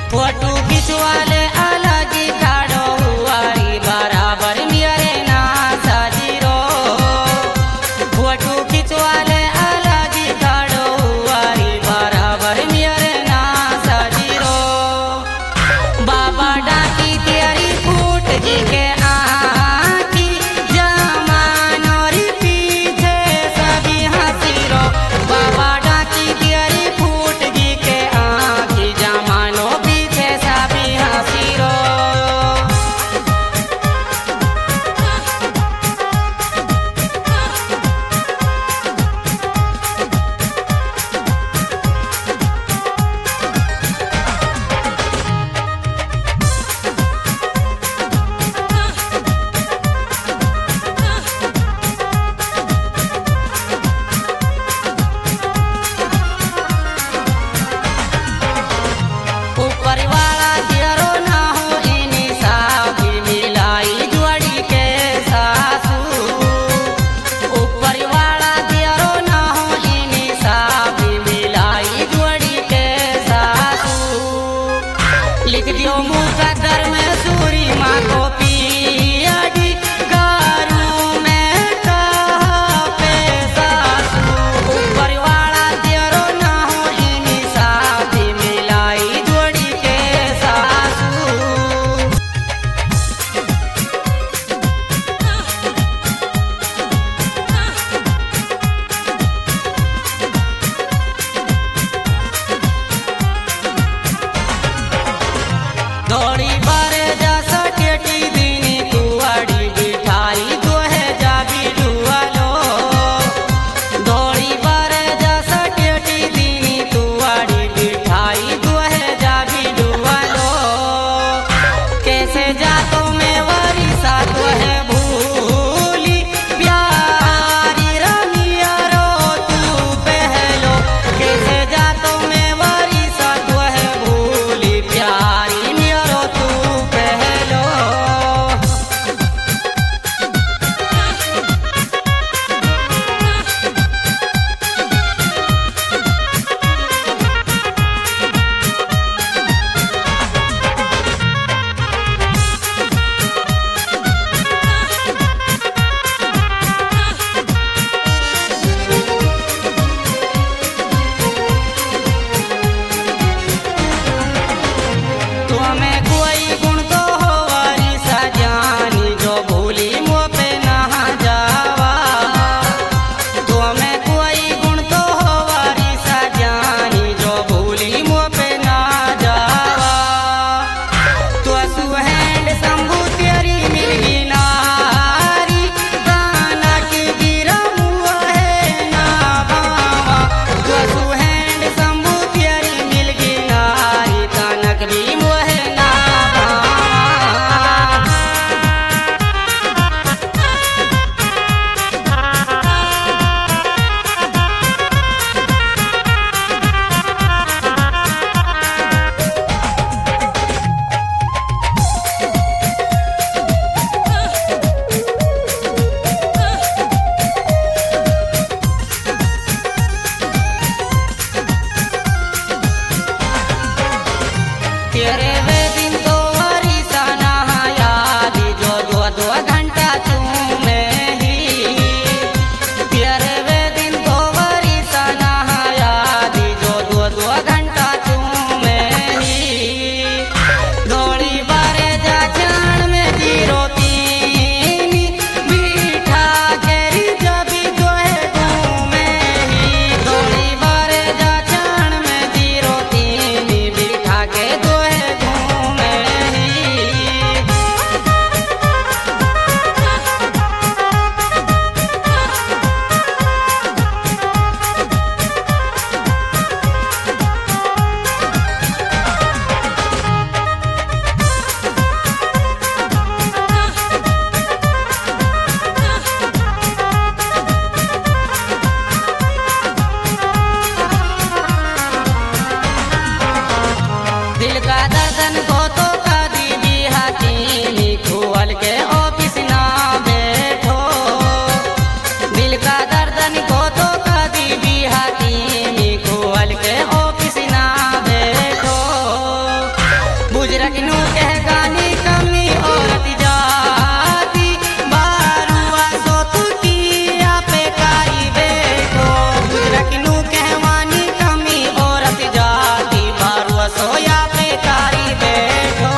Photo खिंचवाले अलग ही ठाड़ो हुआरी बराबर मेरे ना साजीरो। फोटो खिंचवाले अलग ही ठाड़ो हुआरी बराबर मेरे ना साजीरो। बाबा डाकी तेरी फूट जी के आँखी जमानो री पीछे सभी हंसीरो। बाबा डाकी तेरी फूट जी के आँखी जमानो पीछे सभी हंसीरो। ऊपर वाला तेरो ना हो इनी साथी मिलाई जोड़ी के सासू। ऊपर वाला तेरो ना हो इनी साथी मिलाई जोड़ी के सासू। लिख दियो मुकद्दर में सूरी माँ को पियाडी गारू में कहा पे सासू। ऊपर वाला तेरो ना हो इनी साथी मिलाई जोड़ी के सासू। दौड़ी बारे जा सकेटी दीनी कुआड़ी बिठाई दोहे जा बिडुआलो। दौड़ी बारे जा सकेटी दीनी कुआड़ी बिठाई दोहे जा बिडुआलो। कैसे जा तो मैं वरी साथ है भूली प्यारी रमिया रो तू पहलो। कैसे जा तो मैं वरी साथ है भूली प्यारी नियरो तू पहलो। तुम्हें कोई गुण तो हो वारी सजानी जो भूली मुँह पे ना जावा। तुम्हें कोई गुण तो हो वारी सजानी जो भूली मुँह पे ना जावा। तो सुहेंड शंभू तेरी मिलगी नारी गाना की गिरा मुँह है ना बावा। तो सुहेंड शंभू तेरी मिलगी नारी तनक भी मुँह है ना बावा। तेरे वे दिन तो वरी सना याद जो दो दो घंटा तू में ही। तेरे वे दिन तो वरी सना याद जो दो दो घंटा तू में ही। दौड़ी बारे जा जान में जीरो तीनी बीठा केरी जबी दोहे घूमे ही। दौड़ी बारे जा जान में जीरो तीनी बीठा के दोहे घूमे ही। दिल का दर्दन को तो कदी भी हाथी खोल के ऑफिस ना बैठो। दिल का दर्दन को तो कदी भी हाथी खोल के ऑफिस ना बैठो। गुजरकिनु के गानी कमी औरत जाती बारुआ सोतु किया पे कारी बेटो गुजरकिनु के वानी कमी औरत जाती बारुआ सोया पे कारी बेटो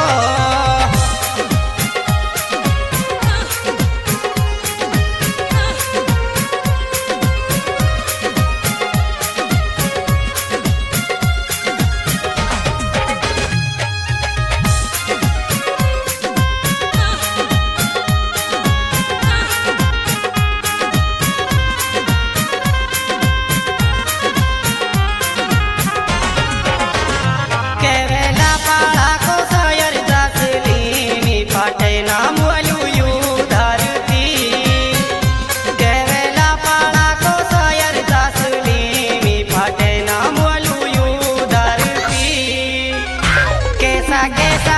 कैसा